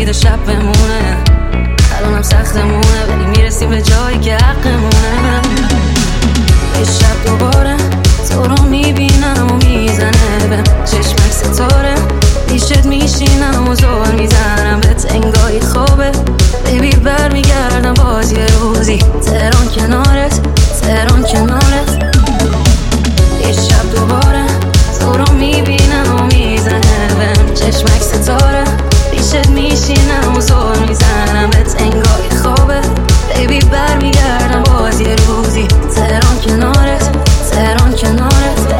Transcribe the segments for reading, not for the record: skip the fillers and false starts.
امید شب بمونه. الانم سختمونه ولی میرسیم به جایی که حقمونه. یه شب دوباره تو رو میبینم و میزنه به چشمک ستاره، پیشت میشینم و زور میزنم بهت انگاری خوبه. بیبی برمیگردم باز یه روزی، تهران کنارت، تهران کنارت. یه شب دوباره تو رو میبینم و میزنه بهم چشمک ستاره، پیشت میشینم و زور میزنم بهت انگاری خوبه. بیبی برمیگردم باز یه روزی، تهران کنارت، تهران کنارت.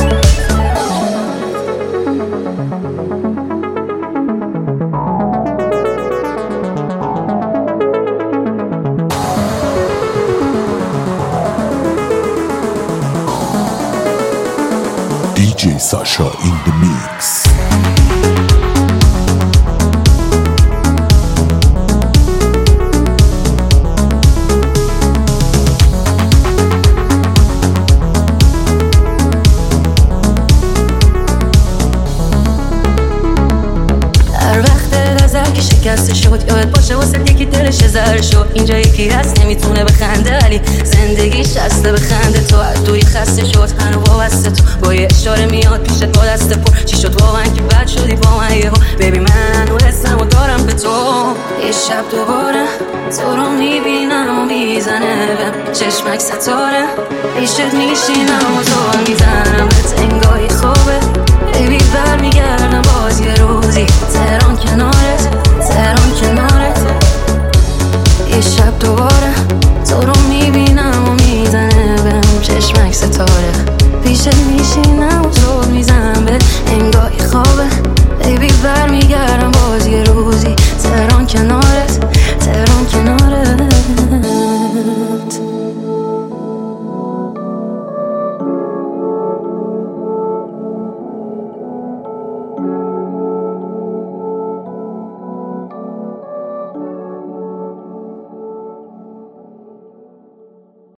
DJ Sasha in the mix. هر وقت غزل که شکسته شد یاد باشه واسه یکی دلش زر شد. اینجا یکی هست نمیتونه بخنده ولی زندگیش هسته بخنده. تو از دوری خسته شد هنو وابسته تو، با یه اشاره میاد پیشت با دست پر. چی شد واقعا که بد شدی با من یهو؟ ببین من و حسم و دارم به تو. یه شب دوباره تو رو میبینم و میزنه بهم چشمک ستاره، پیشت میشینم و زور میزنم بهت انگاری خوبه. بیبی برمیگردم باز یه روزی، تهران کنارت، تهران